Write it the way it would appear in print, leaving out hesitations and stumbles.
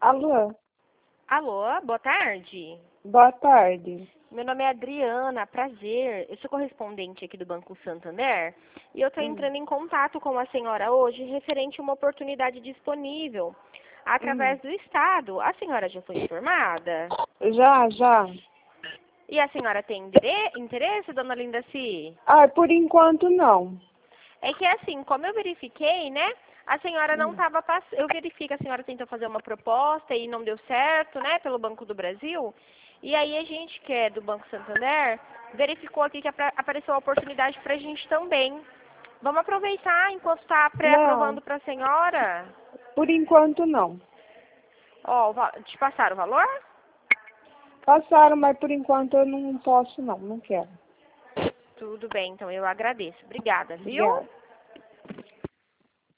Alô? Alô, boa tarde. Boa tarde. Meu nome é Adriana, prazer. Eu sou correspondente aqui do Banco Santander e eu estou entrando em contato com a senhora hoje referente a uma oportunidade disponível através do Estado. A senhora já foi informada? Já. E a senhora tem interesse, dona Lindaci? Por enquanto não. É que assim, como eu verifiquei, né? A senhora não estava passando. Eu verifiquei que a senhora tentou fazer uma proposta e não deu certo, né? Pelo Banco do Brasil. E aí a gente, que é do Banco Santander, verificou aqui que apareceu a oportunidade para a gente também. Vamos aproveitar enquanto está pré-aprovando para a senhora? Por enquanto não. Ó, te passaram o valor? Passaram, mas por enquanto eu não posso não quero. Tudo bem, então eu agradeço. Obrigada, viu? Obrigada.